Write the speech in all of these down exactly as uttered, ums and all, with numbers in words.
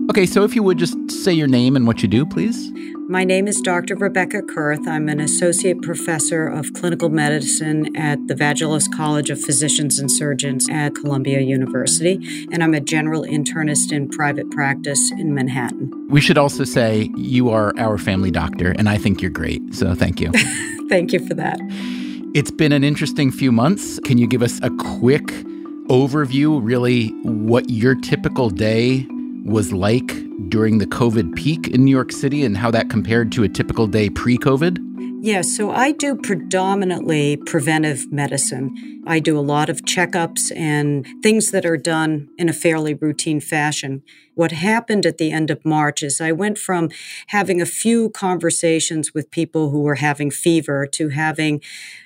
Okay, so if you would just say your name and what you do, please. My name is Doctor Rebecca Kurth. I'm an associate professor of clinical medicine at the Vagelos College of Physicians and Surgeons at Columbia University, and I'm a general internist in private practice in Manhattan. We should also say you are our family doctor, and I think you're great, so thank you. Thank you for that. It's been an interesting few months. Can you give us a quick overview, really, what your typical day was like during the COVID peak in New York City and how that compared to a typical day pre-COVID? Yeah, so I do predominantly preventive medicine. I do a lot of checkups and things that are done in a fairly routine fashion. What happened at the end of March is I went from having a few conversations with people who were having fever to having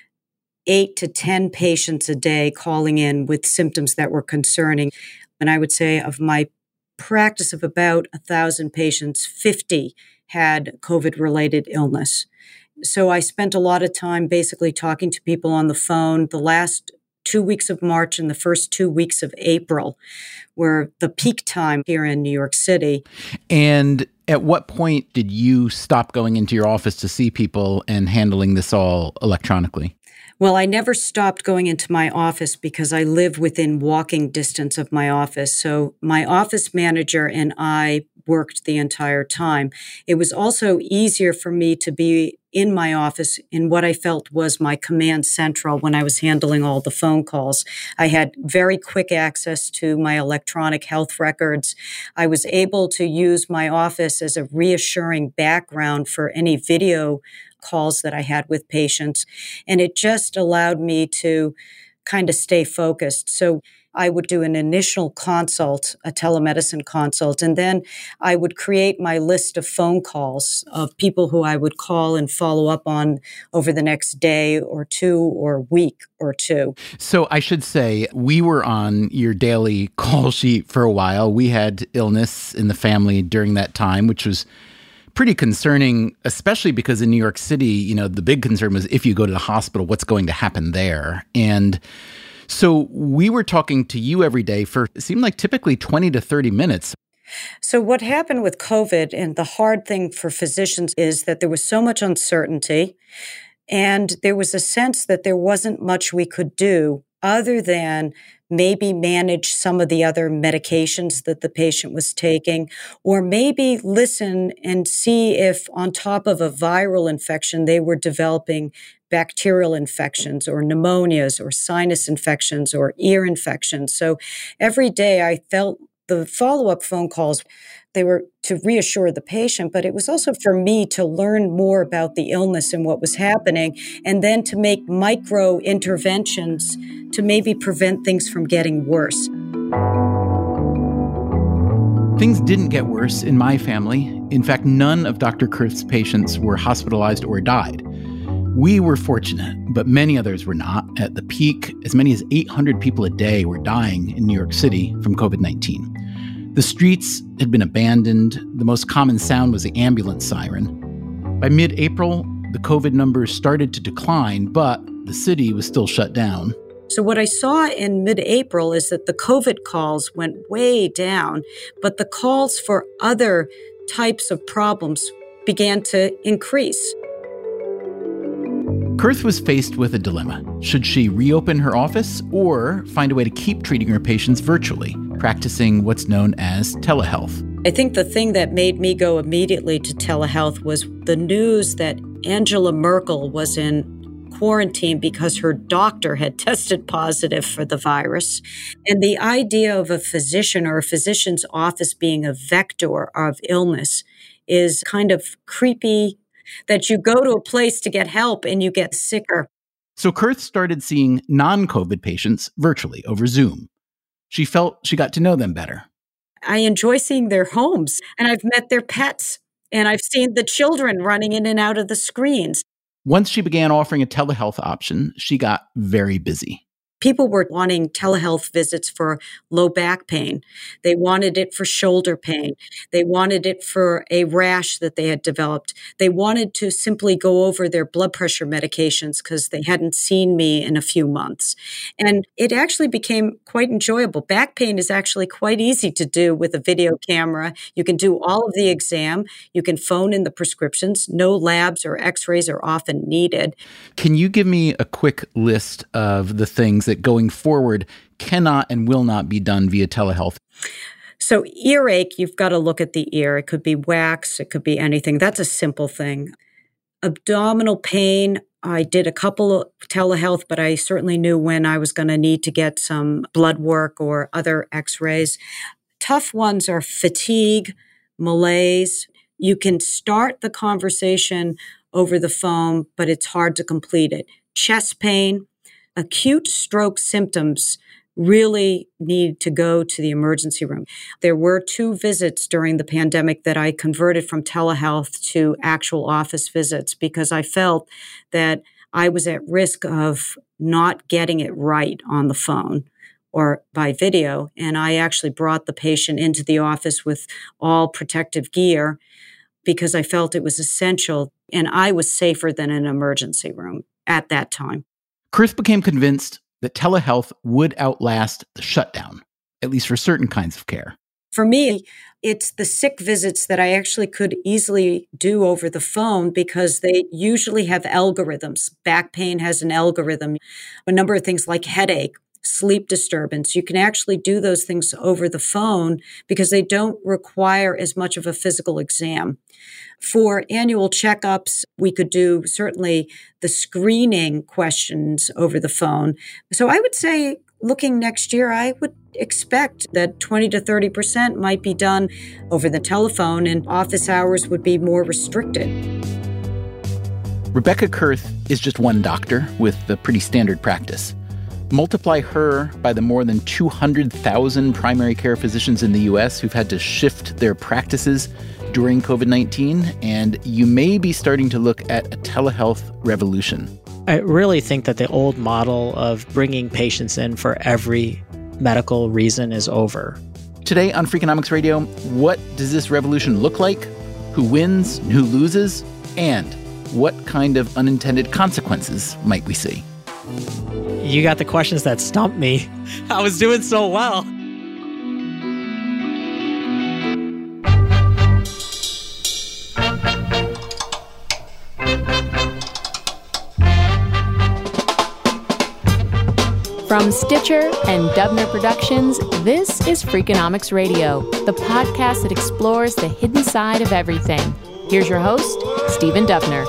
eight to ten patients a day calling in with symptoms that were concerning. And I would say of my practice of about one thousand patients, fifty had COVID-related illness. So I spent a lot of time basically talking to people on the phone. The last two weeks of March and the first two weeks of April were the peak time here in New York City. And at what point did you stop going into your office to see people and handling this all electronically? Well, I never stopped going into my office because I live within walking distance of my office. So my office manager and I worked the entire time. It was also easier for me to be in my office in what I felt was my command central when I was handling all the phone calls. I had very quick access to my electronic health records. I was able to use my office as a reassuring background for any video calls that I had with patients. And it just allowed me to kind of stay focused. So I would do an initial consult, a telemedicine consult, and then I would create my list of phone calls of people who I would call and follow up on over the next day or two or week or two. So I should say we were on your daily call sheet for a while. We had illness in the family during that time, which was pretty concerning, especially because in New York City, you know, the big concern was if you go to the hospital, what's going to happen there? And so we were talking to you every day for, it seemed like typically twenty to thirty minutes. So what happened with COVID, and the hard thing for physicians is that there was so much uncertainty, and there was a sense that there wasn't much we could do other than maybe manage some of the other medications that the patient was taking, or maybe listen and see if on top of a viral infection, they were developing bacterial infections or pneumonias or sinus infections or ear infections. So every day I felt the follow-up phone calls, they were to reassure the patient, but it was also for me to learn more about the illness and what was happening, and then to make micro interventions to maybe prevent things from getting worse. Things didn't get worse in my family. In fact, none of Doctor Kurth's patients were hospitalized or died. We were fortunate, but many others were not. At the peak, as many as eight hundred people a day were dying in New York City from COVID nineteen. The streets had been abandoned. The most common sound was the ambulance siren. By mid-April, the COVID numbers started to decline, but the city was still shut down. So what I saw in mid-April is that the COVID calls went way down, but the calls for other types of problems began to increase. Kurth was faced with a dilemma. Should she reopen her office or find a way to keep treating her patients virtually, practicing what's known as telehealth? I think the thing that made me go immediately to telehealth was the news that Angela Merkel was in quarantine because her doctor had tested positive for the virus. And the idea of a physician or a physician's office being a vector of illness is kind of creepy, that you go to a place to get help and you get sicker. So Kurth started seeing non-COVID patients virtually over Zoom. She felt she got to know them better. I enjoy seeing their homes, and I've met their pets, and I've seen the children running in and out of the screens. Once she began offering a telehealth option, she got very busy. People were wanting telehealth visits for low back pain. They wanted it for shoulder pain. They wanted it for a rash that they had developed. They wanted to simply go over their blood pressure medications because they hadn't seen me in a few months. And it actually became quite enjoyable. Back pain is actually quite easy to do with a video camera. You can do all of the exam. You can phone in the prescriptions. No labs or x-rays are often needed. Can you give me a quick list of the things that going forward cannot and will not be done via telehealth? So earache, you've got to look at the ear. It could be wax. It could be anything. That's a simple thing. Abdominal pain, I did a couple of telehealth, but I certainly knew when I was going to need to get some blood work or other x-rays. Tough ones are fatigue, malaise. You can start the conversation over the phone, but it's hard to complete it. Chest pain, acute stroke symptoms really need to go to the emergency room. There were two visits during the pandemic that I converted from telehealth to actual office visits because I felt that I was at risk of not getting it right on the phone or by video. And I actually brought the patient into the office with all protective gear because I felt it was essential, and I was safer than an emergency room at that time. Kurth became convinced that telehealth would outlast the shutdown, at least for certain kinds of care. For me, it's the sick visits that I actually could easily do over the phone because they usually have algorithms. Back pain has an algorithm. A number of things like headache, sleep disturbance. You can actually do those things over the phone because they don't require as much of a physical exam. For annual checkups, we could do certainly the screening questions over the phone. So I would say looking next year, I would expect that twenty to thirty percent might be done over the telephone and office hours would be more restricted. Rebecca Kurth is just one doctor with a pretty standard practice. Multiply her by the more than two hundred thousand primary care physicians in the U S who've had to shift their practices during COVID nineteen, and you may be starting to look at a telehealth revolution. I really think that the old model of bringing patients in for every medical reason is over. Today on Freakonomics Radio, what does this revolution look like? Who wins and who loses? And what kind of unintended consequences might we see? You got the questions that stumped me. I was doing so well. From Stitcher and Dubner Productions, this is Freakonomics Radio, the podcast that explores the hidden side of everything. Here's your host, Stephen Dubner.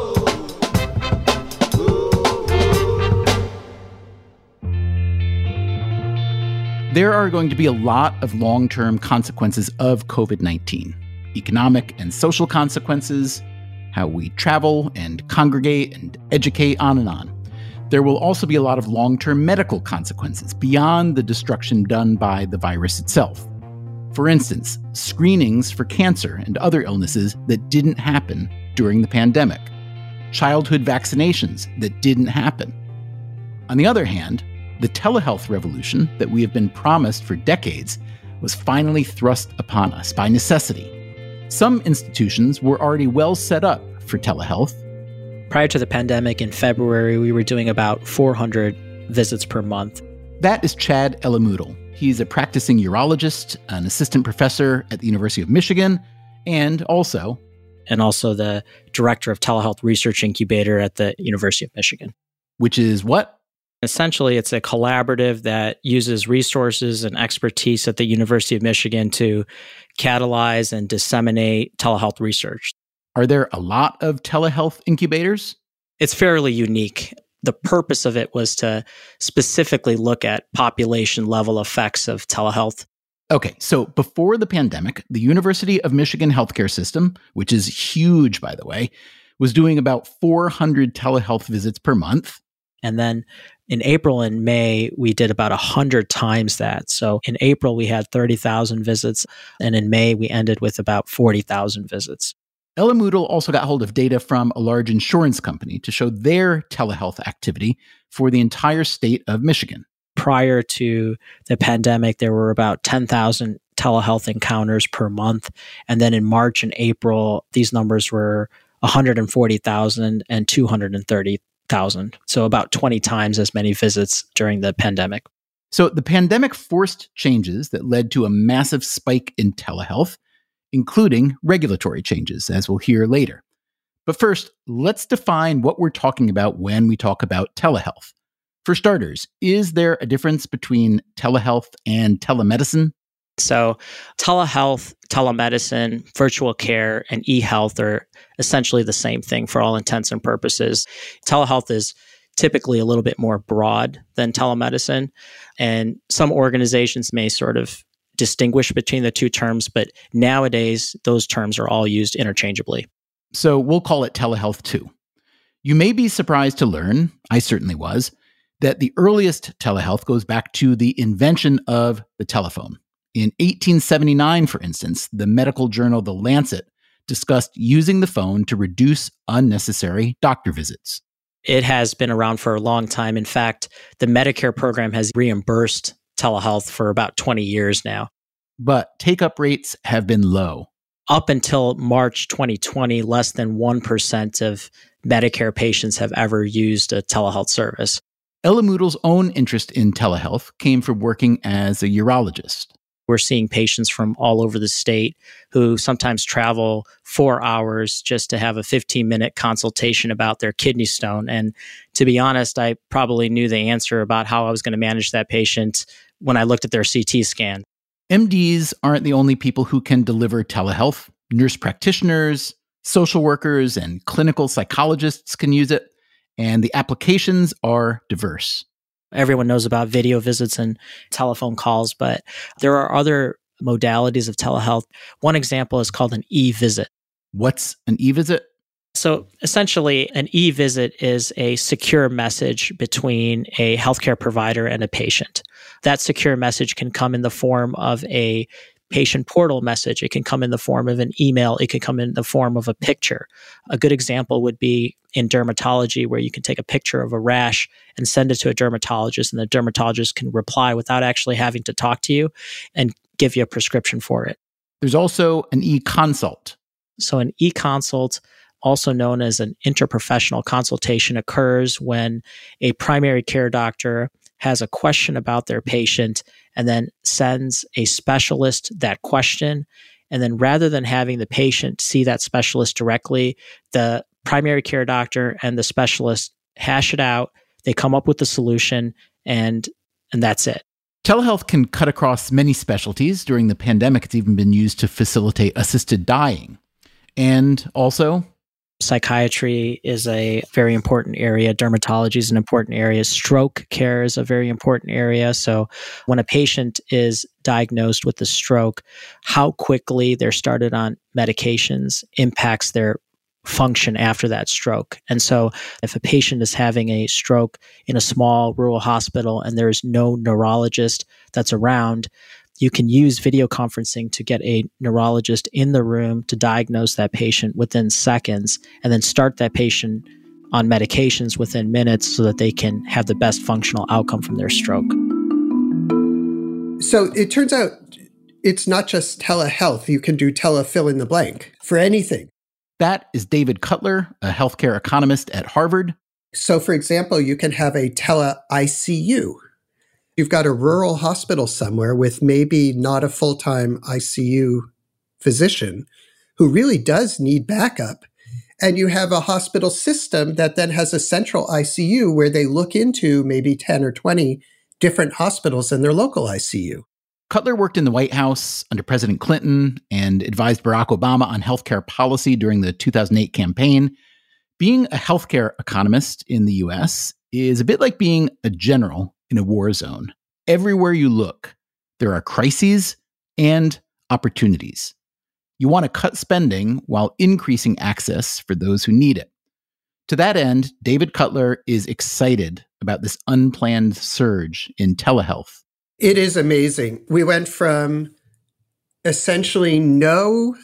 There are going to be a lot of long-term consequences of COVID nineteen. Economic and social consequences, how we travel and congregate and educate, on and on. There will also be a lot of long-term medical consequences beyond the destruction done by the virus itself. For instance, screenings for cancer and other illnesses that didn't happen during the pandemic. Childhood vaccinations that didn't happen. On the other hand, the telehealth revolution that we have been promised for decades was finally thrust upon us by necessity. Some institutions were already well set up for telehealth. Prior to the pandemic in February, we were doing about four hundred visits per month. That is Chad Elamudel. He's a practicing urologist, an assistant professor at the University of Michigan, and also... and also the director of telehealth research incubator at the University of Michigan. Which is what? Essentially, it's a collaborative that uses resources and expertise at the University of Michigan to catalyze and disseminate telehealth research. Are there a lot of telehealth incubators? It's fairly unique. The purpose of it was to specifically look at population-level effects of telehealth. Okay, so before the pandemic, the University of Michigan healthcare system, which is huge, by the way, was doing about four hundred telehealth visits per month. And then in April and May, we did about one hundred times that. So in April, we had thirty thousand visits, and in May, we ended with about forty thousand visits. Ella Moodle also got hold of data from a large insurance company to show their telehealth activity for the entire state of Michigan. Prior to the pandemic, there were about ten thousand telehealth encounters per month. And then in March and April, these numbers were one hundred forty thousand and two hundred thirty thousand. So about twenty times as many visits during the pandemic. So the pandemic forced changes that led to a massive spike in telehealth, including regulatory changes, as we'll hear later. But first, let's define what we're talking about when we talk about telehealth. For starters, is there a difference between telehealth and telemedicine? So telehealth, telemedicine, virtual care, and e-health are essentially the same thing for all intents and purposes. Telehealth is typically a little bit more broad than telemedicine, and some organizations may sort of distinguish between the two terms, but nowadays those terms are all used interchangeably. So we'll call it telehealth too. You may be surprised to learn, I certainly was, that the earliest telehealth goes back to the invention of the telephone. In eighteen seventy-nine, for instance, the medical journal The Lancet discussed using the phone to reduce unnecessary doctor visits. It has been around for a long time. In fact, the Medicare program has reimbursed telehealth for about twenty years now. But take-up rates have been low. Up until March twenty twenty, less than one percent of Medicare patients have ever used a telehealth service. Ella Moodle's own interest in telehealth came from working as a urologist. We're seeing patients from all over the state who sometimes travel four hours just to have a fifteen-minute consultation about their kidney stone. And to be honest, I probably knew the answer about how I was going to manage that patient when I looked at their C T scan. M Ds aren't the only people who can deliver telehealth. Nurse practitioners, social workers, and clinical psychologists can use it, and the applications are diverse. Everyone knows about video visits and telephone calls, but there are other modalities of telehealth. One example is called an e-visit. What's an e-visit? So essentially, an e-visit is a secure message between a healthcare provider and a patient. That secure message can come in the form of a patient portal message. It can come in the form of an email. It can come in the form of a picture. A good example would be in dermatology, where you can take a picture of a rash and send it to a dermatologist, and the dermatologist can reply without actually having to talk to you and give you a prescription for it. There's also an e-consult. So an e-consult, also known as an interprofessional consultation, occurs when a primary care doctor has a question about their patient and then sends a specialist that question. And then rather than having the patient see that specialist directly, the primary care doctor and the specialist hash it out. They come up with the solution, and and that's it. Telehealth can cut across many specialties. During the pandemic, it's even been used to facilitate assisted dying. And also, psychiatry is a very important area. Dermatology is an important area. Stroke care is a very important area. So when a patient is diagnosed with a stroke, how quickly they're started on medications impacts their function after that stroke. And so if a patient is having a stroke in a small rural hospital and there's no neurologist that's around, you can use video conferencing to get a neurologist in the room to diagnose that patient within seconds and then start that patient on medications within minutes so that they can have the best functional outcome from their stroke. So it turns out it's not just telehealth. You can do tele fill in the blank for anything. That is David Cutler, a healthcare economist at Harvard. So, for example, you can have a tele-I C U. You've got a rural hospital somewhere with maybe not a full-time I C U physician who really does need backup. And you have a hospital system that then has a central I C U where they look into maybe ten or twenty different hospitals in their local I C U. Cutler worked in the White House under President Clinton and advised Barack Obama on healthcare policy during the two thousand eight campaign. Being a healthcare economist in the U S is a bit like being a general in a war zone. Everywhere you look, there are crises and opportunities. You want to cut spending while increasing access for those who need it. To that end, David Cutler is excited about this unplanned surge in telehealth. It is amazing. We went from essentially no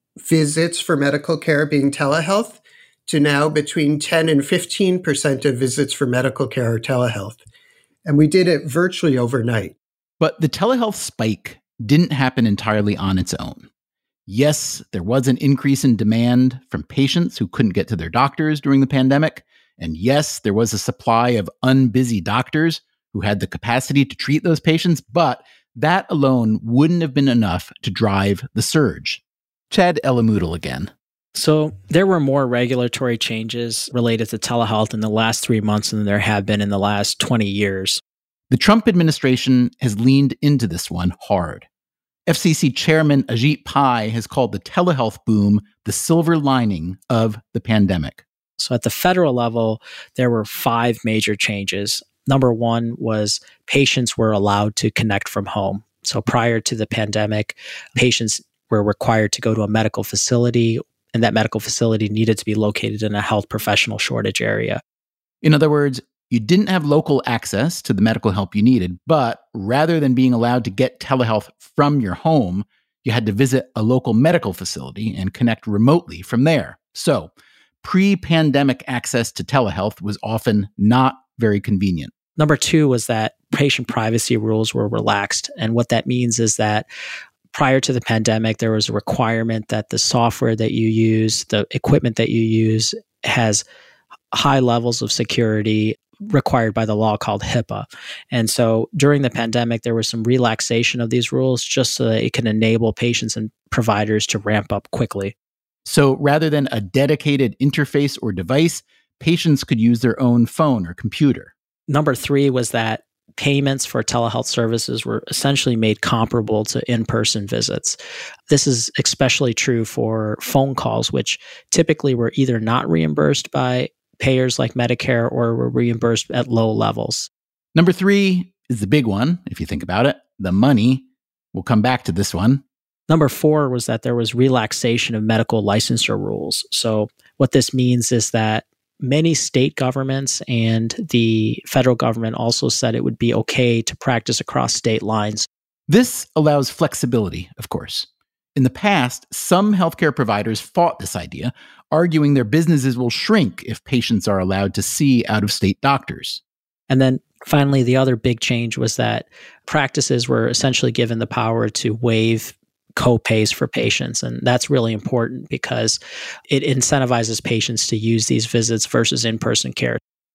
visits for medical care being telehealth to now between ten and fifteen percent of visits for medical care are telehealth. And we did it virtually overnight. But the telehealth spike didn't happen entirely on its own. Yes, there was an increase in demand from patients who couldn't get to their doctors during the pandemic. And yes, there was a supply of unbusy doctors who had the capacity to treat those patients, but that alone wouldn't have been enough to drive the surge. Chad Elamoodle again. So there were more regulatory changes related to telehealth in the last three months than there have been in the last twenty years. The Trump administration has leaned into this one hard. F C C Chairman Ajit Pai has called the telehealth boom the silver lining of the pandemic. So at the federal level, there were five major changes. Number one was patients were allowed to connect from home. So prior to the pandemic, patients were required to go to a medical facility, and that medical facility needed to be located in a health professional shortage area. In other words, you didn't have local access to the medical help you needed, but rather than being allowed to get telehealth from your home, you had to visit a local medical facility and connect remotely from there. So, pre-pandemic access to telehealth was often not very convenient. Number two was that patient privacy rules were relaxed. And what that means is that prior to the pandemic, there was a requirement that the software that you use, the equipment that you use, has high levels of security required by the law called HIPAA. And so during the pandemic, there was some relaxation of these rules just so that it can enable patients and providers to ramp up quickly. So rather than a dedicated interface or device, patients could use their own phone or computer. Number three was that payments for telehealth services were essentially made comparable to in-person visits. This is especially true for phone calls, which typically were either not reimbursed by payers like Medicare or were reimbursed at low levels. Number three is the big one, if you think about it, the money. We'll come back to this one. Number four was that there was relaxation of medical licensure rules. So what this means is that many state governments and the federal government also said it would be okay to practice across state lines. This allows flexibility, of course. In the past, some healthcare providers fought this idea, arguing their businesses will shrink if patients are allowed to see out-of-state doctors. And then finally, the other big change was that practices were essentially given the power to waive co-pays for patients. And that's really important because it incentivizes patients to use these visits versus in-person care.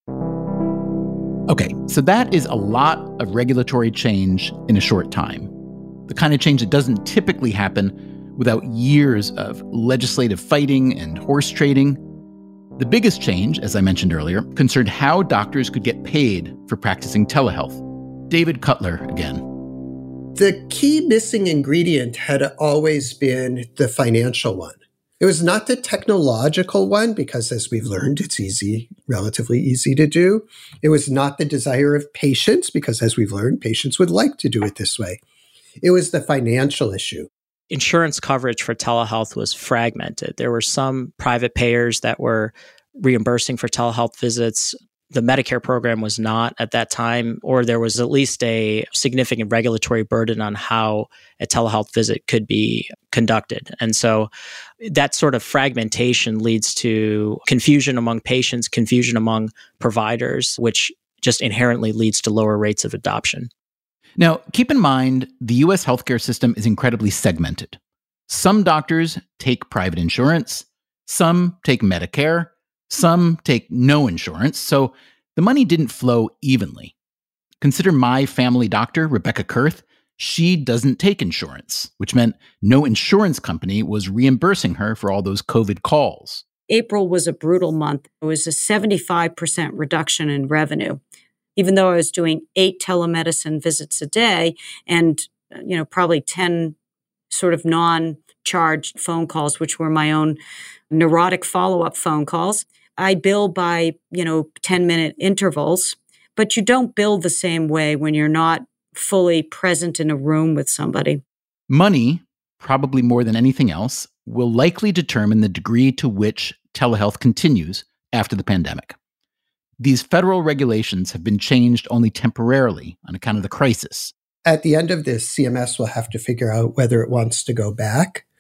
Okay, so that is a lot of regulatory change in a short time. The kind of change that doesn't typically happen without years of legislative fighting and horse trading. The biggest change, as I mentioned earlier, concerned how doctors could get paid for practicing telehealth. David Cutler again. The key missing ingredient had always been the financial one. It was not the technological one, because as we've learned, it's easy, relatively easy to do. It was not the desire of patients, because as we've learned, patients would like to do it this way. It was the financial issue. Insurance coverage for telehealth was fragmented. There were some private payers that were reimbursing for telehealth visits. The Medicare program was not at that time, or there was at least a significant regulatory burden on how a telehealth visit could be conducted. And so that sort of fragmentation leads to confusion among patients, confusion among providers, which just inherently leads to lower rates of adoption. Now, keep in mind, the U S healthcare system is incredibly segmented. Some doctors take private insurance, some take Medicare, some take no insurance, so the money didn't flow evenly. Consider my family doctor, Rebecca Kurth. She doesn't take insurance, which meant no insurance company was reimbursing her for all those COVID calls. April was a brutal month. It was a seventy-five percent reduction in revenue. Even though I was doing eight telemedicine visits a day and, you know, probably ten sort of non-charged phone calls, which were my own neurotic follow-up phone calls. I bill by, you know, ten-minute intervals, but you don't bill the same way when you're not fully present in a room with somebody. Money, probably more than anything else, will likely determine the degree to which telehealth continues after the pandemic. These federal regulations have been changed only temporarily on account of the crisis. At the end of this, C M S will have to figure out whether it wants to go back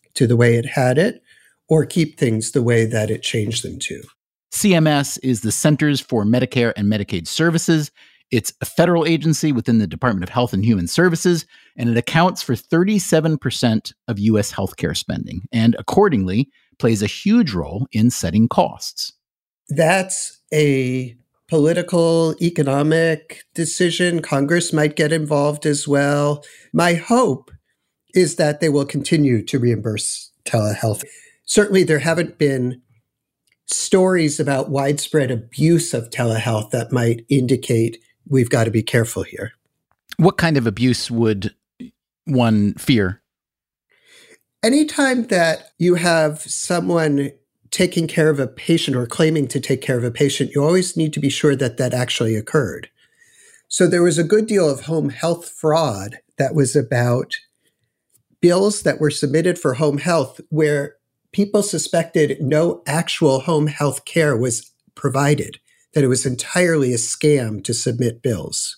to the way it had it or keep things the way that it changed them to. C M S is the Centers for Medicare and Medicaid Services. It's a federal agency within the Department of Health and Human Services, and it accounts for thirty-seven percent of U S healthcare spending, and accordingly plays a huge role in setting costs. That's a political, economic decision. Congress might get involved as well. My hope is that they will continue to reimburse telehealth. Certainly, there haven't been stories about widespread abuse of telehealth that might indicate we've got to be careful here. What kind of abuse would one fear? Anytime that you have someone taking care of a patient or claiming to take care of a patient, you always need to be sure that that actually occurred. So there was a good deal of home health fraud that was about bills that were submitted for home health where people suspected no actual home health care was provided, that it was entirely a scam to submit bills.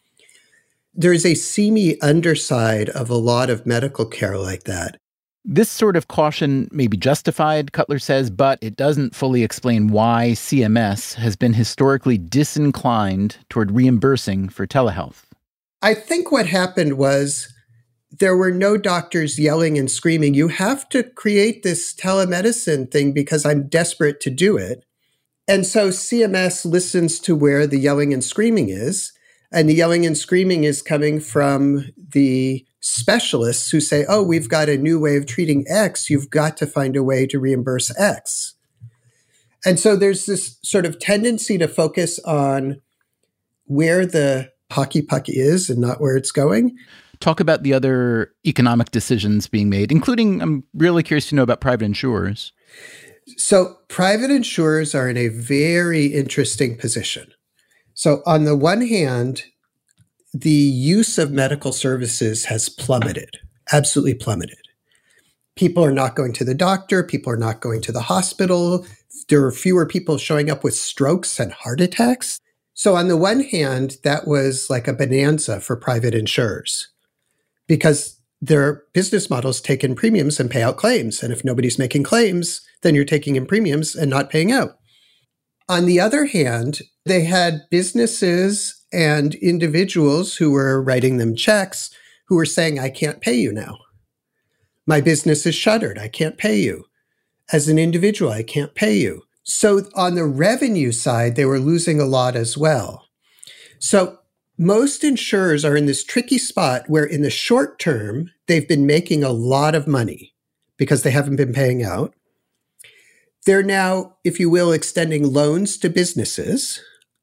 There is a seamy underside of a lot of medical care like that. This sort of caution may be justified, Cutler says, but it doesn't fully explain why C M S has been historically disinclined toward reimbursing for telehealth. I think what happened was there were no doctors yelling and screaming, you have to create this telemedicine thing because I'm desperate to do it. And so C M S listens to where the yelling and screaming is, and the yelling and screaming is coming from the specialists who say, oh, we've got a new way of treating X, you've got to find a way to reimburse X. And so there's this sort of tendency to focus on where the hockey puck is and not where it's going. Talk about the other economic decisions being made, including, I'm really curious to know about private insurers. So private insurers are in a very interesting position. So on the one hand, the use of medical services has plummeted, absolutely plummeted. People are not going to the doctor. People are not going to the hospital. There are fewer people showing up with strokes and heart attacks. So on the one hand, that was like a bonanza for private insurers because their business models take in premiums and pay out claims. And if nobody's making claims, then you're taking in premiums and not paying out. On the other hand, they had businesses and individuals who were writing them checks who were saying, I can't pay you now. My business is shuttered. I can't pay you. As an individual, I can't pay you. So on the revenue side, they were losing a lot as well. So most insurers are in this tricky spot where in the short term, they've been making a lot of money because they haven't been paying out. They're now, if you will, extending loans to businesses.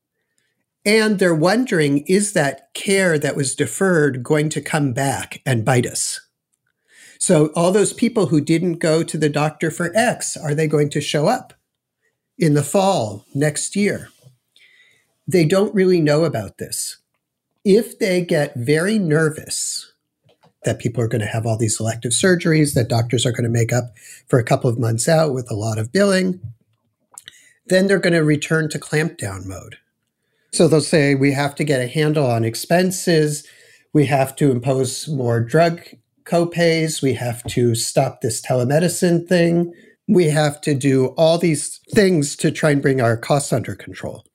And they're wondering, is that care that was deferred going to come back and bite us? So all those people who didn't go to the doctor for X, are they going to show up in the fall next year? They don't really know about this. If they get very nervous that people are going to have all these elective surgeries that doctors are going to make up for a couple of months out with a lot of billing, then they're going to return to clampdown mode. So they'll say, we have to get a handle on expenses. We have to impose more drug copays. We have to stop this telemedicine thing. We have to do all these things to try and bring our costs under control.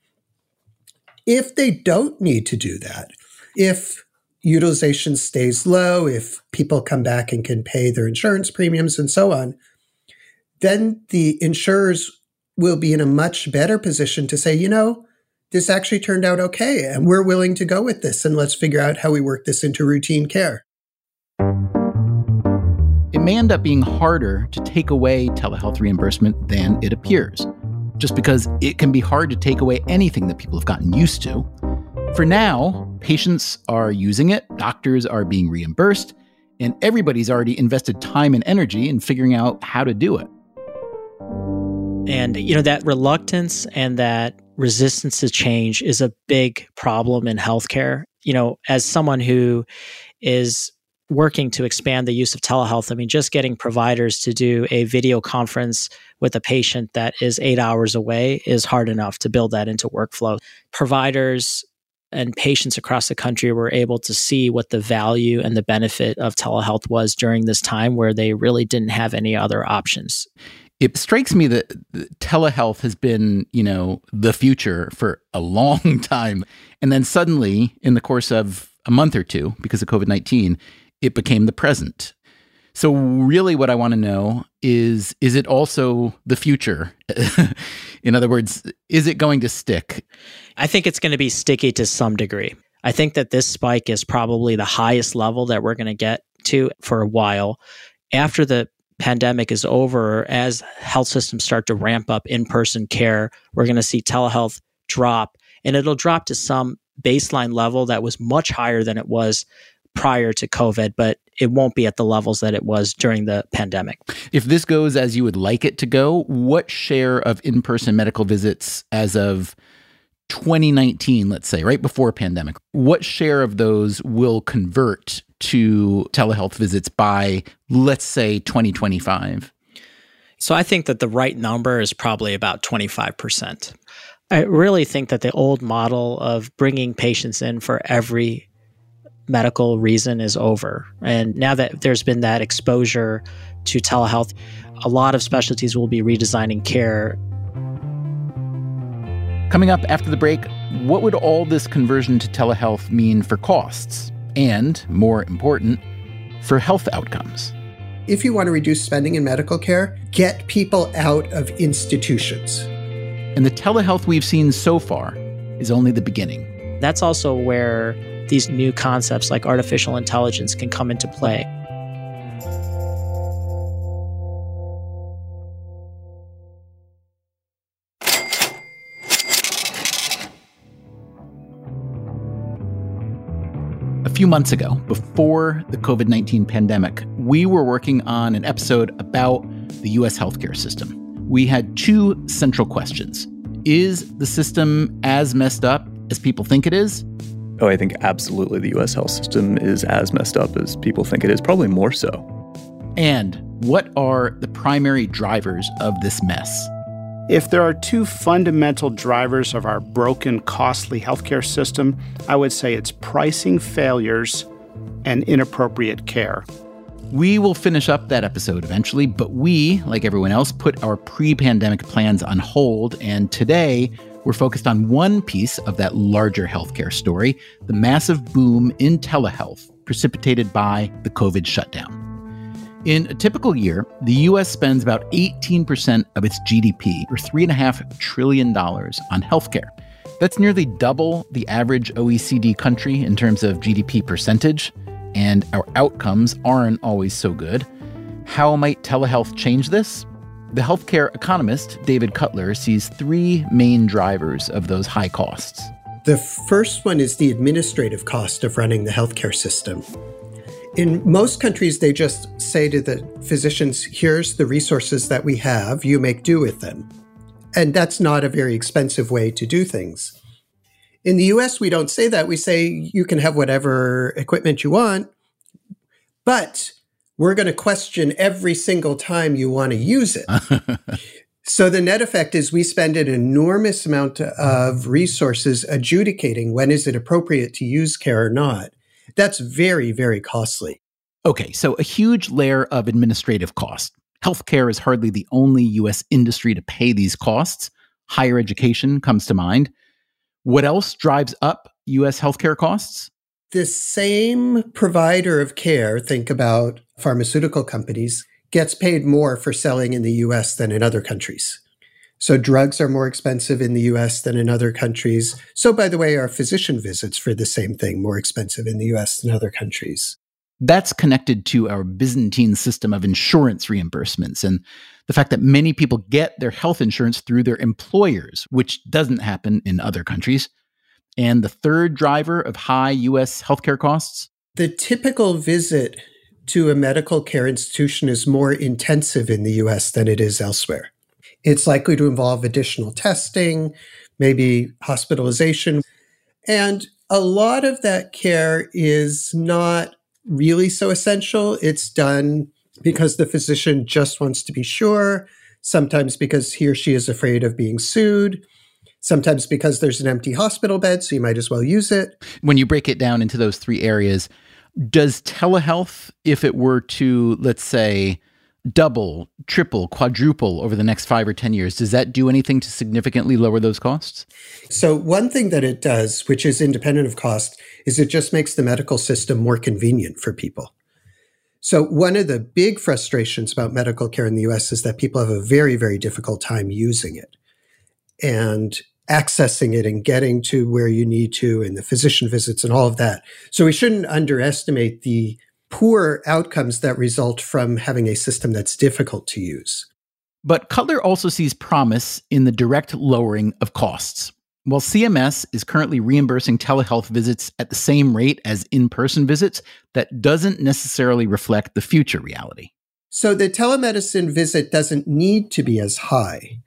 If they don't need to do that, if utilization stays low, if people come back and can pay their insurance premiums and so on, then the insurers will be in a much better position to say, you know, this actually turned out okay, and we're willing to go with this, and let's figure out how we work this into routine care. It may end up being harder to take away telehealth reimbursement than it appears, just because it can be hard to take away anything that people have gotten used to. For now, patients are using it, doctors are being reimbursed, and everybody's already invested time and energy in figuring out how to do it. And, you know, that reluctance and that resistance to change is a big problem in healthcare. You know, as someone who is working to expand the use of telehealth, I mean, just getting providers to do a video conference with a patient that is eight hours away is hard enough to build that into workflow. Providers and patients across the country were able to see what the value and the benefit of telehealth was during this time where they really didn't have any other options. It strikes me that telehealth has been, you know, the future for a long time. And then suddenly, in the course of a month or two, because of COVID nineteen, it became the present. So really what I want to know is, is it also the future? In other words, is it going to stick? I think it's going to be sticky to some degree. I think that this spike is probably the highest level that we're going to get to for a while. After the pandemic is over, as health systems start to ramp up in-person care, we're going to see telehealth drop, and it'll drop to some baseline level that was much higher than it was prior to COVID, but it won't be at the levels that it was during the pandemic. If this goes as you would like it to go, what share of in-person medical visits as of twenty nineteen, let's say, right before pandemic, what share of those will convert to telehealth visits by, let's say, twenty twenty-five? So I think that the right number is probably about twenty-five percent. I really think that the old model of bringing patients in for every medical reason is over. And now that there's been that exposure to telehealth, a lot of specialties will be redesigning care. Coming up after the break, what would all this conversion to telehealth mean for costs? And, more important, for health outcomes? If you want to reduce spending in medical care, get people out of institutions. And the telehealth we've seen so far is only the beginning. That's also where these new concepts like artificial intelligence can come into play. A few months ago, before the COVID nineteen pandemic, we were working on an episode about the U S healthcare system. We had two central questions. Is the system as messed up as people think it is? Oh, I think absolutely the U S health system is as messed up as people think it is, probably more so. And what are the primary drivers of this mess? If there are two fundamental drivers of our broken, costly healthcare system, I would say it's pricing failures and inappropriate care. We will finish up that episode eventually, but we, like everyone else, put our pre-pandemic plans on hold, and today we're focused on one piece of that larger healthcare story, the massive boom in telehealth precipitated by the COVID shutdown. In a typical year, the U S spends about eighteen percent of its G D P, or three point five trillion dollars, on healthcare. That's nearly double the average O E C D country in terms of G D P percentage, and our outcomes aren't always so good. How might telehealth change this? The healthcare economist, David Cutler, sees three main drivers of those high costs. The first one is the administrative cost of running the healthcare system. In most countries, they just say to the physicians, here's the resources that we have, you make do with them. And that's not a very expensive way to do things. In the U S, we don't say that. We say you can have whatever equipment you want, but we're going to question every single time you want to use it. So the net effect is we spend an enormous amount of resources adjudicating when is it appropriate to use care or not. That's very, very costly. Okay, so a huge layer of administrative cost. Healthcare is hardly the only U S industry to pay these costs. Higher education comes to mind. What else drives up U S healthcare costs? The same provider of care, think about pharmaceutical companies, gets paid more for selling in the U S than in other countries. So drugs are more expensive in the U S than in other countries. So, by the way, are physician visits for the same thing more expensive in the U S than other countries? That's connected to our Byzantine system of insurance reimbursements and the fact that many people get their health insurance through their employers, which doesn't happen in other countries. And the third driver of high U S healthcare costs? The typical visit to a medical care institution is more intensive in the U S than it is elsewhere. It's likely to involve additional testing, maybe hospitalization. And a lot of that care is not really so essential. It's done because the physician just wants to be sure, sometimes because he or she is afraid of being sued. Sometimes because there's an empty hospital bed, so you might as well use it. When you break it down into those three areas, does telehealth, if it were to, let's say, double, triple, quadruple over the next five or ten years, does that do anything to significantly lower those costs? So one thing that it does, which is independent of cost, is it just makes the medical system more convenient for people. So one of the big frustrations about medical care in the U S is that people have a very, very difficult time using it and accessing it and getting to where you need to and the physician visits and all of that. So we shouldn't underestimate the poor outcomes that result from having a system that's difficult to use. But Cutler also sees promise in the direct lowering of costs. While C M S is currently reimbursing telehealth visits at the same rate as in-person visits, that doesn't necessarily reflect the future reality. So the telemedicine visit doesn't need to be as high.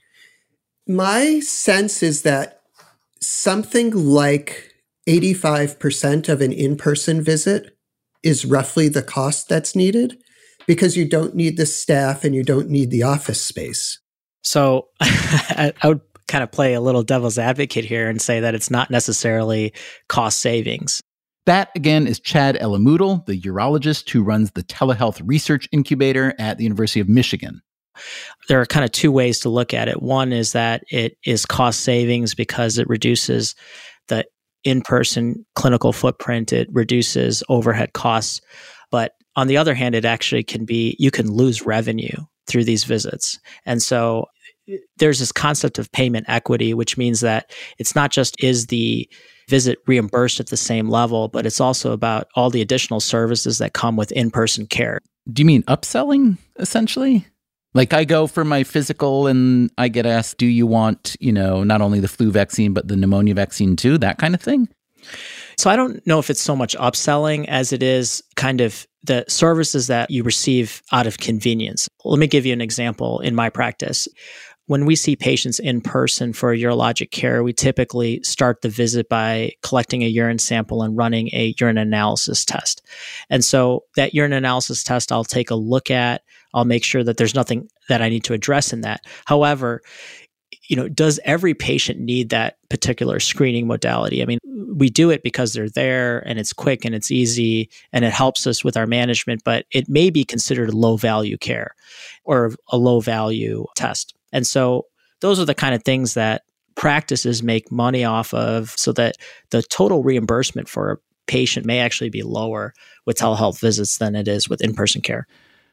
My sense is that something like eighty-five percent of an in-person visit is roughly the cost that's needed because you don't need the staff and you don't need the office space. So I, I would kind of play a little devil's advocate here and say that it's not necessarily cost savings. That, again, is Chad Elamoodle, the urologist who runs the telehealth research incubator at the University of Michigan. There are kind of two ways to look at it. One is that it is cost savings because it reduces the in-person clinical footprint, it reduces overhead costs. But on the other hand, it actually can be, you can lose revenue through these visits. And so there's this concept of payment equity, which means that it's not just is the visit reimbursed at the same level, but it's also about all the additional services that come with in-person care. Do you mean upselling, essentially? Like I go for my physical and I get asked, do you want, you know, not only the flu vaccine, but the pneumonia vaccine too, that kind of thing? So I don't know if it's so much upselling as it is kind of the services that you receive out of convenience. Let me give you an example in my practice. When we see patients in person for urologic care, we typically start the visit by collecting a urine sample and running a urine analysis test. And so that urine analysis test, I'll take a look at, I'll make sure that there's nothing that I need to address in that. However, you know, does every patient need that particular screening modality? I mean, we do it because they're there and it's quick and it's easy and it helps us with our management, but it may be considered low value care or a low value test. And so those are the kind of things that practices make money off of so that the total reimbursement for a patient may actually be lower with telehealth visits than it is with in-person care.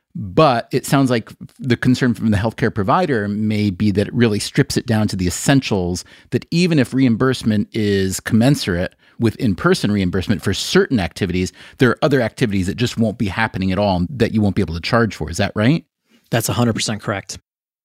But it sounds like the concern from the healthcare provider may be that it really strips it down to the essentials, that even if reimbursement is commensurate with in-person reimbursement for certain activities, there are other activities that just won't be happening at all that you won't be able to charge for. Is that right? That's one hundred percent correct.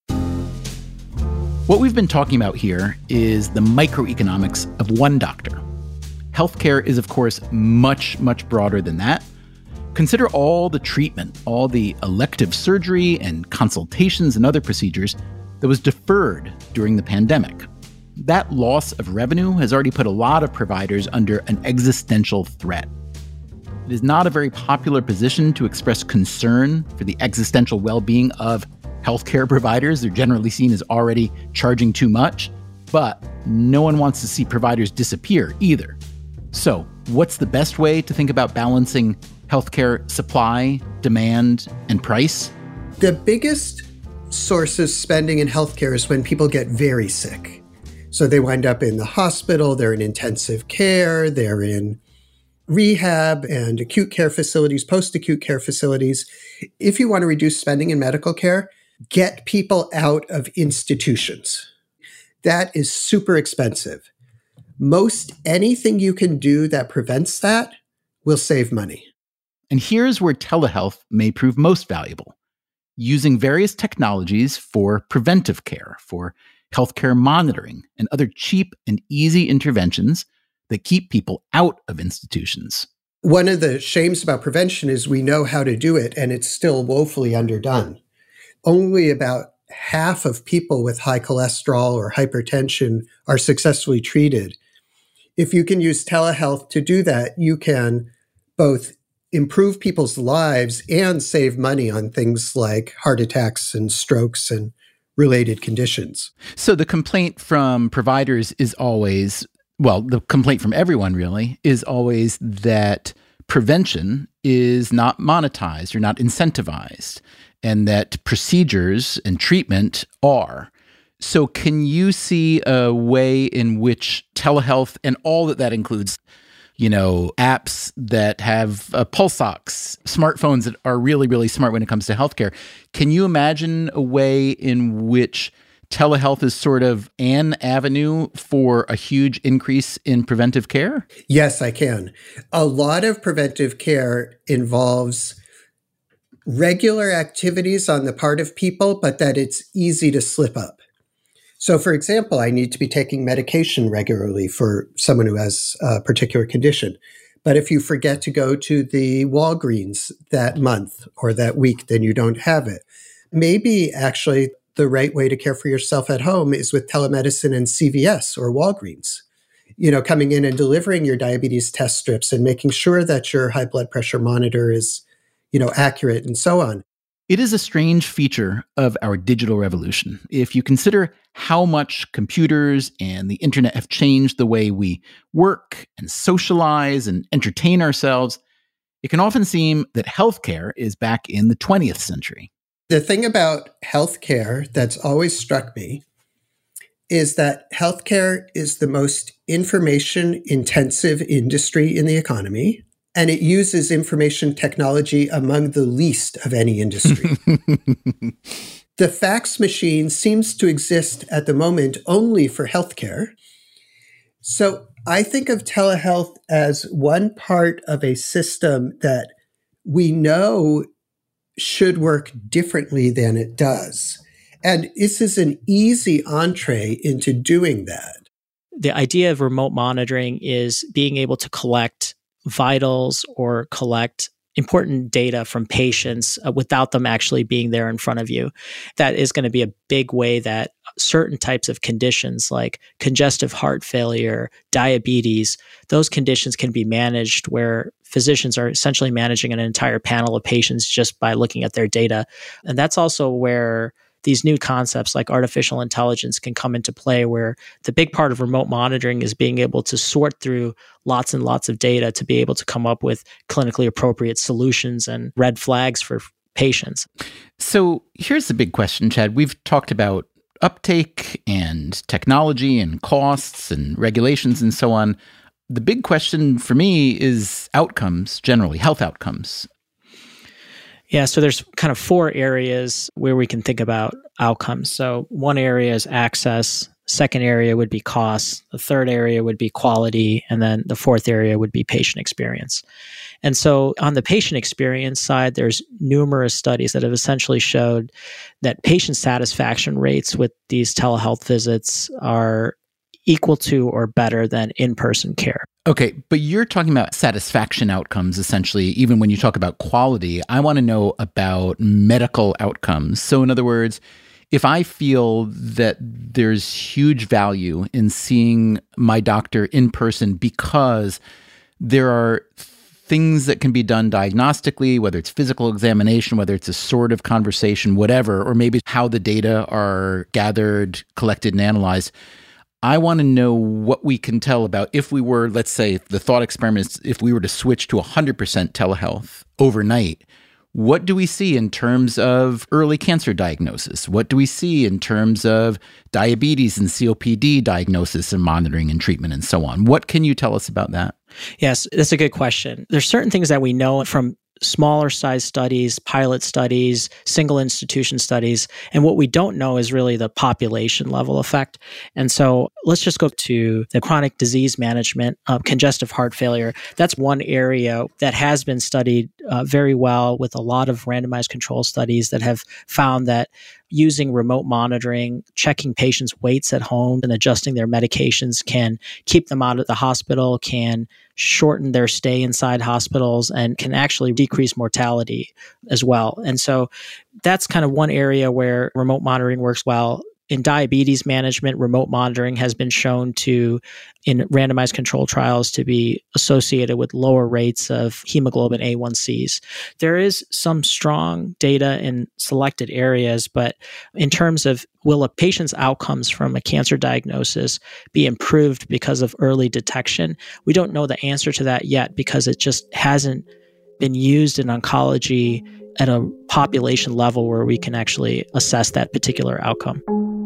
What we've been talking about here is the microeconomics of one doctor. Healthcare is, of course, much, much broader than that. Consider all the treatment, all the elective surgery and consultations and other procedures that was deferred during the pandemic. That loss of revenue has already put a lot of providers under an existential threat. It is not a very popular position to express concern for the existential well-being of healthcare providers. They're generally seen as already charging too much, but no one wants to see providers disappear either. So, what's the best way to think about balancing healthcare supply, demand, and price? The biggest source of spending in healthcare is when people get very sick. So they wind up in the hospital, they're in intensive care, they're in rehab and acute care facilities, post-acute care facilities. If you want to reduce spending in medical care, get people out of institutions. That is super expensive. Most anything you can do that prevents that will save money. And here's where telehealth may prove most valuable. Using various technologies for preventive care, for healthcare monitoring, and other cheap and easy interventions that keep people out of institutions. One of the shames about prevention is we know how to do it, and it's still woefully underdone. Only about half of people with high cholesterol or hypertension are successfully treated. If you can use telehealth to do that, you can both improve people's lives and save money on things like heart attacks and strokes and related conditions. So the complaint from providers is always, well, the complaint from everyone really is always that prevention is not monetized or not incentivized, and that procedures and treatment are. So can you see a way in which telehealth and all that that includes, you know, apps that have uh, pulse ox, smartphones that are really, really smart when it comes to healthcare. Can you imagine a way in which telehealth is sort of an avenue for a huge increase in preventive care? Yes, I can. A lot of preventive care involves regular activities on the part of people, but that it's easy to slip up. So, for example, I need to be taking medication regularly for someone who has a particular condition. But if you forget to go to the Walgreens that month or that week, then you don't have it. Maybe actually the right way to care for yourself at home is with telemedicine and C V S or Walgreens. You know, coming in and delivering your diabetes test strips and making sure that your high blood pressure monitor is, you know, accurate and so on. It is a strange feature of our digital revolution. If you consider how much computers and the internet have changed the way we work and socialize and entertain ourselves, it can often seem that healthcare is back in the twentieth century. The thing about healthcare that's always struck me is that healthcare is the most information-intensive industry in the economy. And it uses information technology among the least of any industry. The fax machine seems to exist at the moment only for healthcare. So I think of telehealth as one part of a system that we know should work differently than it does. And this is an easy entree into doing that. The idea of remote monitoring is being able to collect vitals or collect important data from patients uh, without them actually being there in front of you. That is going to be a big way that certain types of conditions like congestive heart failure, diabetes, those conditions can be managed where physicians are essentially managing an entire panel of patients just by looking at their data. And that's also where these new concepts like artificial intelligence can come into play, where the big part of remote monitoring is being able to sort through lots and lots of data to be able to come up with clinically appropriate solutions and red flags for patients. So here's the big question, Chad. We've talked about uptake and technology and costs and regulations and so on. The big question for me is outcomes, generally, health outcomes. Yeah, so there's kind of four areas where we can think about outcomes. So one area is access, second area would be costs, the third area would be quality, and then the fourth area would be patient experience. And so on the patient experience side, there's numerous studies that have essentially showed that patient satisfaction rates with these telehealth visits are equal to or better than in-person care. Okay, but you're talking about satisfaction outcomes, essentially, even when you talk about quality. I want to know about medical outcomes. So in other words, if I feel that there's huge value in seeing my doctor in person because there are things that can be done diagnostically, whether it's physical examination, whether it's a sort of conversation, whatever, or maybe how the data are gathered, collected, and analyzed, I want to know what we can tell about if we were, let's say, the thought experiment is if we were to switch to one hundred percent telehealth overnight, what do we see in terms of early cancer diagnosis? What do we see in terms of diabetes and C O P D diagnosis and monitoring and treatment and so on? What can you tell us about that? Yes, that's a good question. There's certain things that we know from smaller size studies, pilot studies, single institution studies. And what we don't know is really the population level effect. And so let's just go to the chronic disease management of congestive heart failure. That's one area that has been studied uh, very well with a lot of randomized control studies that have found that using remote monitoring, checking patients' weights at home and adjusting their medications can keep them out of the hospital, can shorten their stay inside hospitals, and can actually decrease mortality as well. And so that's kind of one area where remote monitoring works well. in diabetes management, remote monitoring has been shown to, in randomized control trials, to be associated with lower rates of hemoglobin A one C's. There is some strong data in selected areas, but in terms of will a patient's outcomes from a cancer diagnosis be improved because of early detection, we don't know the answer to that yet because it just hasn't been used in oncology at a population level where we can actually assess that particular outcome.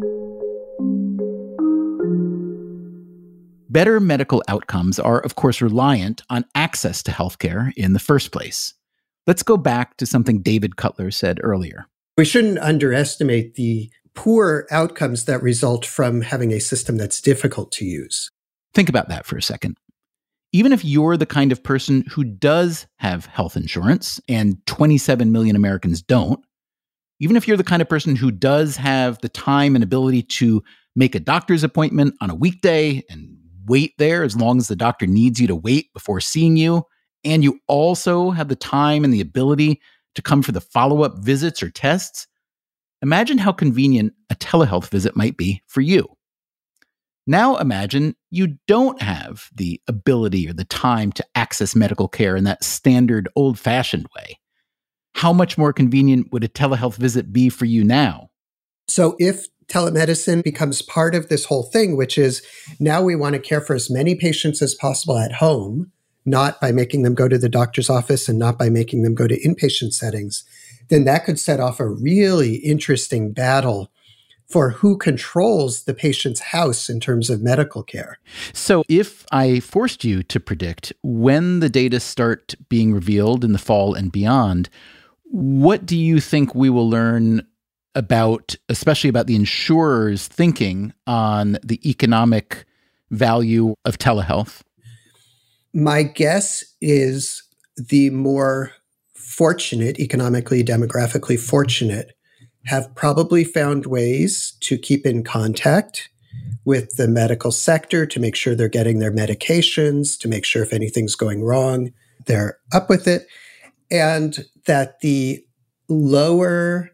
Better medical outcomes are, of course, reliant on access to healthcare in the first place. Let's go back to something David Cutler said earlier. We shouldn't underestimate the poor outcomes that result from having a system that's difficult to use. Think about that for a second. Even if you're the kind of person who does have health insurance, and twenty-seven million Americans don't, even if you're the kind of person who does have the time and ability to make a doctor's appointment on a weekday and wait there as long as the doctor needs you to wait before seeing you, and you also have the time and the ability to come for the follow-up visits or tests, imagine how convenient a telehealth visit might be for you. Now imagine you don't have the ability or the time to access medical care in that standard old-fashioned way. How much more convenient would a telehealth visit be for you now? So if telemedicine becomes part of this whole thing, which is now we want to care for as many patients as possible at home, not by making them go to the doctor's office and not by making them go to inpatient settings, then that could set off a really interesting battle for who controls the patient's house in terms of medical care. So if I forced you to predict when the data start being revealed in the fall and beyond, what do you think we will learn about, especially about the insurers' thinking on the economic value of telehealth? My guess is the more fortunate, economically, demographically fortunate, have probably found ways to keep in contact with the medical sector to make sure they're getting their medications, to make sure if anything's going wrong, they're up with it, and that the lower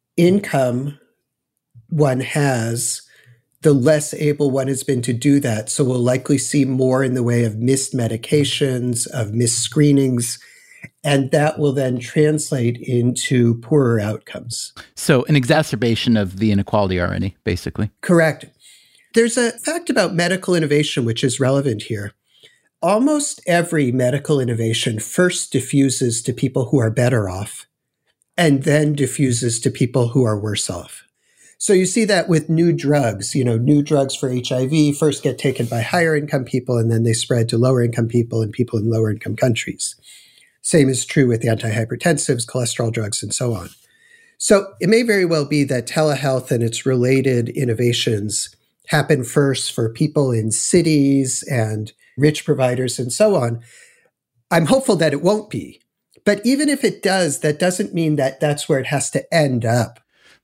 income one has, the less able one has been to do that. So we'll likely see more in the way of missed medications, of missed screenings, and that will then translate into poorer outcomes. So an exacerbation of the inequality already, basically. Correct. There's a fact about medical innovation which is relevant here. Almost every medical innovation first diffuses to people who are better off and then diffuses to people who are worse off. So you see that with new drugs. You know, new drugs for H I V first get taken by higher income people and then they spread to lower income people and people in lower income countries. Same is true with antihypertensives, cholesterol drugs, and so on. So it may very well be that telehealth and its related innovations happen first for people in cities and rich providers and so on. I'm hopeful that it won't be. But even if it does, that doesn't mean that that's where it has to end up.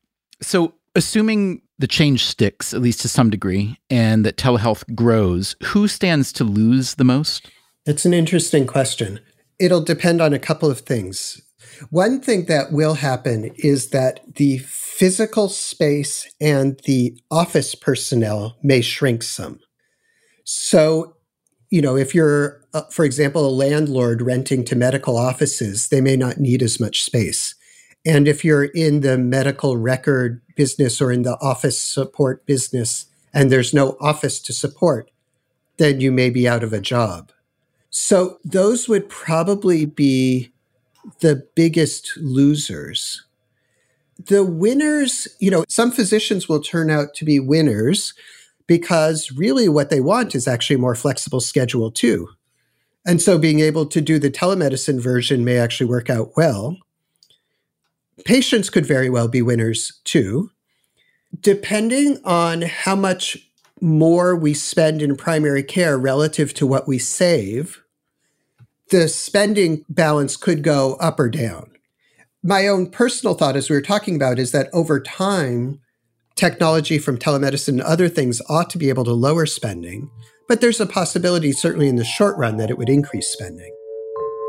So assuming the change sticks, at least to some degree, and that telehealth grows, who stands to lose the most? It's an interesting question. It'll depend on a couple of things. One thing that will happen is that the physical space and the office personnel may shrink some. So, you know, if you're, uh, for example, a landlord renting to medical offices, they may not need as much space. And if you're in the medical record business or in the office support business and there's no office to support, then you may be out of a job. So those would probably be the biggest losers. The winners, you know, some physicians will turn out to be winners because really what they want is actually a more flexible schedule too. And so being able to do the telemedicine version may actually work out well. Patients could very well be winners too. Depending on how much more we spend in primary care relative to what we save, the spending balance could go up or down. My own personal thought, as we were talking about, is that over time, technology from telemedicine and other things ought to be able to lower spending, but there's a possibility, certainly in the short run, that it would increase spending.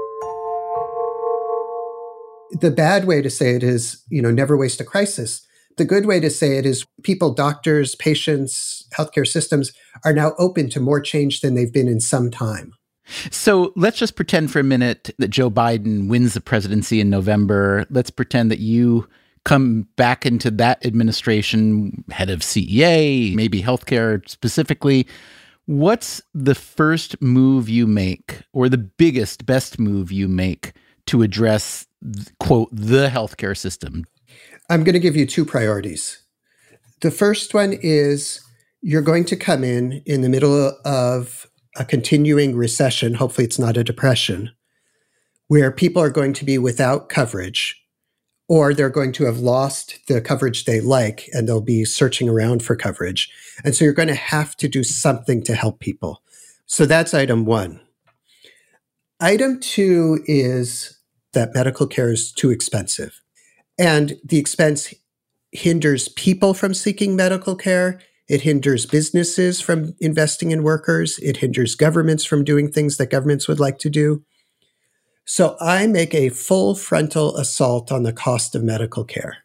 The bad way to say it is, you know, never waste a crisis. The good way to say it is people, doctors, patients, healthcare systems are now open to more change than they've been in some time. So let's just pretend for a minute that Joe Biden wins the presidency in November. Let's pretend that you come back into that administration, head of C E A, maybe healthcare specifically. What's the first move you make, or the biggest, best move you make to address, quote, the healthcare system? I'm going to give you two priorities. The first one is you're going to come in in the middle of a continuing recession, hopefully it's not a depression, where people are going to be without coverage, or they're going to have lost the coverage they like and they'll be searching around for coverage. And so you're going to have to do something to help people. So that's item one. Item two is that medical care is too expensive. And the expense hinders people from seeking medical care. It hinders businesses from investing in workers. It hinders governments from doing things that governments would like to do. So I make a full frontal assault on the cost of medical care.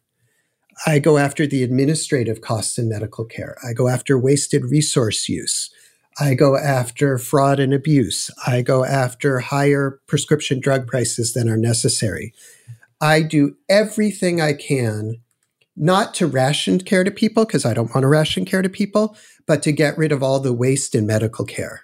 I go after the administrative costs in medical care. I go after wasted resource use. I go after fraud and abuse. I go after higher prescription drug prices than are necessary. I do everything I can, not to ration care to people, because I don't want to ration care to people, but to get rid of all the waste in medical care.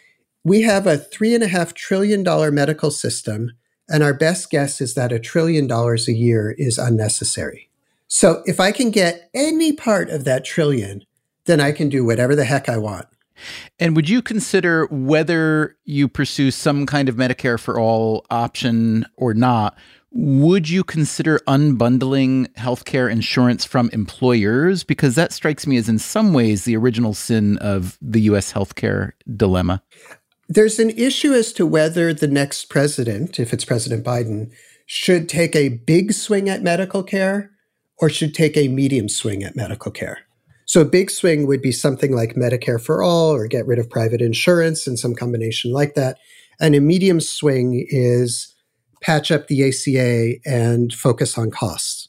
We have a three and a half trillion dollar medical system, and our best guess is that a trillion dollars a year is unnecessary. So if I can get any part of that trillion, then I can do whatever the heck I want. And would you consider, whether you pursue some kind of Medicare for all option or not, would you consider unbundling healthcare insurance from employers? Because that strikes me as in some ways the original sin of the U S healthcare dilemma. There's an issue as to whether the next president, if it's President Biden, should take a big swing at medical care or should take a medium swing at medical care. So a big swing would be something like Medicare for all or get rid of private insurance and some combination like that. And a medium swing is patch up the A C A and focus on costs.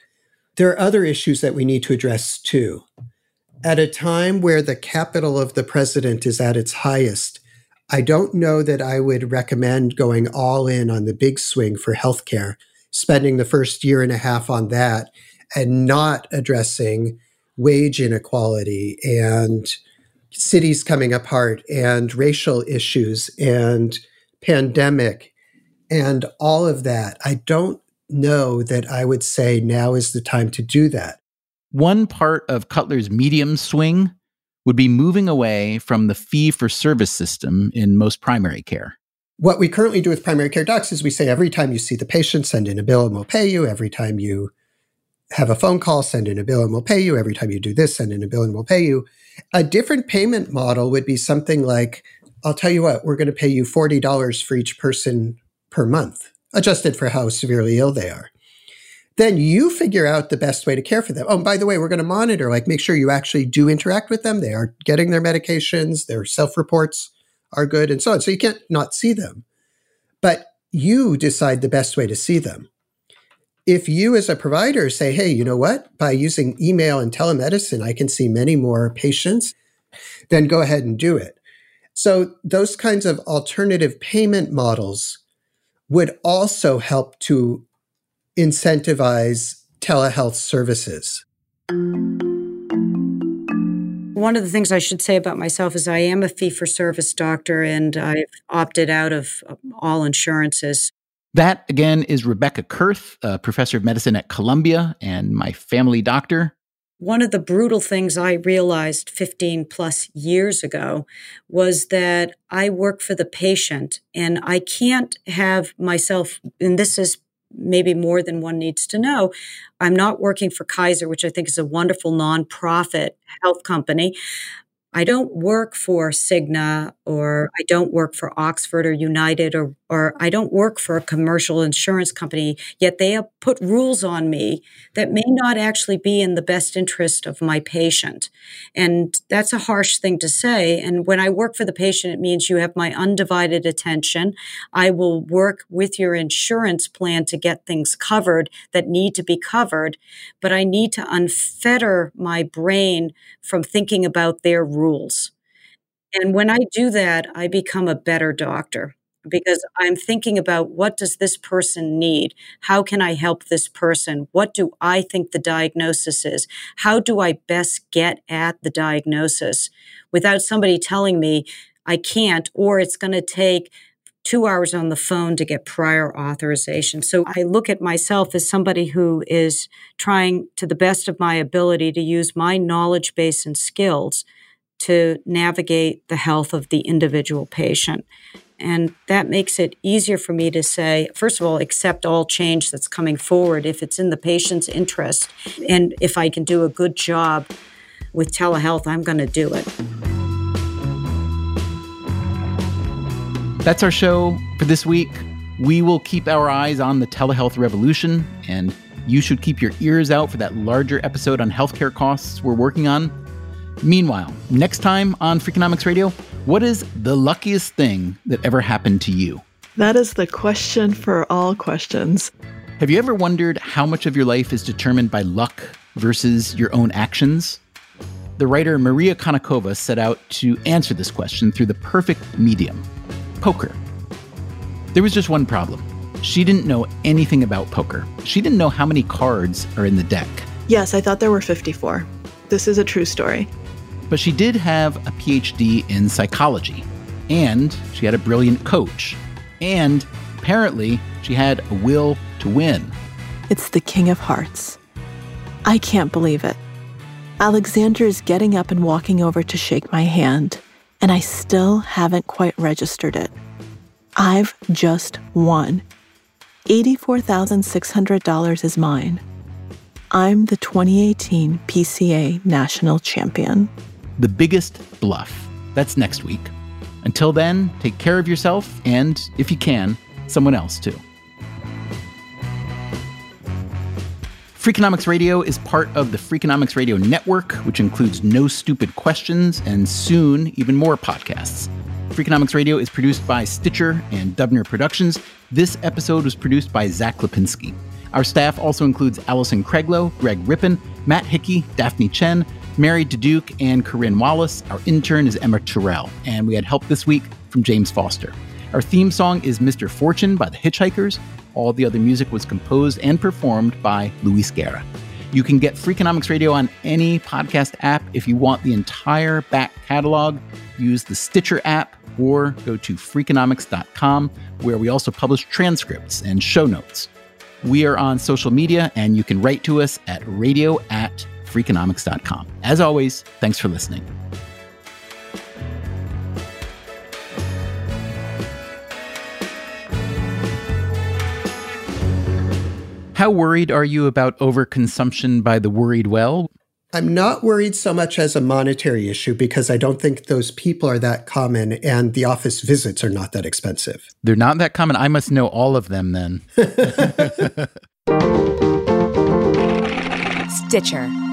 There are other issues that we need to address too. At a time where the capital of the president is at its highest, I don't know that I would recommend going all in on the big swing for healthcare, spending the first year and a half on that and not addressing wage inequality and cities coming apart and racial issues and pandemic and all of that. I don't know that I would say now is the time to do that. One part of Cutler's medium swing would be moving away from the fee-for-service system in most primary care. What we currently do with primary care docs is we say every time you see the patient, send in a bill and we'll pay you. Every time you have a phone call, send in a bill and we'll pay you. Every time you do this, send in a bill and we'll pay you. A different payment model would be something like, I'll tell you what, we're going to pay you forty dollars for each person per month, adjusted for how severely ill they are. Then you figure out the best way to care for them. Oh, by the way, we're going to monitor, like make sure you actually do interact with them. They are getting their medications, their self-reports are good, and so on. So you can't not see them. But you decide the best way to see them. If you as a provider say, hey, you know what? By using email and telemedicine, I can see many more patients, then go ahead and do it. So those kinds of alternative payment models would also help to incentivize telehealth services. One of the things I should say about myself is I am a fee-for-service doctor and I've opted out of all insurances. That, again, is Rebecca Kurth, a professor of medicine at Columbia and my family doctor. One of the brutal things I realized fifteen plus years ago was that I work for the patient and I can't have myself, and this is maybe more than one needs to know, I'm not working for Kaiser, which I think is a wonderful nonprofit health company. I don't work for Cigna, or I don't work for Oxford or United, or or I don't work for a commercial insurance company, yet they put rules on me that may not actually be in the best interest of my patient. And that's a harsh thing to say. And when I work for the patient, it means you have my undivided attention. I will work with your insurance plan to get things covered that need to be covered, but I need to unfetter my brain from thinking about their rules. And when I do that, I become a better doctor, because I'm thinking about, what does this person need? How can I help this person? What do I think the diagnosis is? How do I best get at the diagnosis without somebody telling me I can't, or it's going to take two hours on the phone to get prior authorization? So I look at myself as somebody who is trying to the best of my ability to use my knowledge base and skills to navigate the health of the individual patient. And that makes it easier for me to say, first of all, accept all change that's coming forward if it's in the patient's interest. And if I can do a good job with telehealth, I'm going to do it. That's our show for this week. We will keep our eyes on the telehealth revolution, and you should keep your ears out for that larger episode on healthcare costs we're working on. Meanwhile, next time on Freakonomics Radio, what is the luckiest thing that ever happened to you? That is the question for all questions. Have you ever wondered how much of your life is determined by luck versus your own actions? The writer Maria Konnikova set out to answer this question through the perfect medium, poker. There was just one problem. She didn't know anything about poker. She didn't know how many cards are in the deck. Yes, I thought there were fifty-four. This is a true story. But she did have a P H D in psychology, and she had a brilliant coach, and apparently she had a will to win. It's the King of Hearts. I can't believe it. Alexander is getting up and walking over to shake my hand, and I still haven't quite registered it. I've just won. eighty-four thousand six hundred dollars is mine. I'm the twenty eighteen P C A National Champion. The Biggest Bluff. That's next week. Until then, take care of yourself and, if you can, someone else too. Freakonomics Radio is part of the Freakonomics Radio Network, which includes No Stupid Questions and soon even more podcasts. Freakonomics Radio is produced by Stitcher and Dubner Productions. This episode was produced by Zach Lipinski. Our staff also includes Allison Craiglow, Greg Rippin, Matt Hickey, Daphne Chen, Mary Duduke, and Corinne Wallace. Our intern is Emma Terrell, and we had help this week from James Foster. Our theme song is Mister Fortune by the Hitchhikers. All the other music was composed and performed by Luis Guerra. You can get Freakonomics Radio on any podcast app. If you want the entire back catalog, use the Stitcher app or go to freakonomics dot com, where we also publish transcripts and show notes. We are on social media, and you can write to us at radio at freakonomics dot com. As always, thanks for listening. How worried are you about overconsumption by the worried well? I'm not worried so much as a monetary issue because I don't think those people are that common and the office visits are not that expensive. They're not that common. I must know all of them then. Stitcher.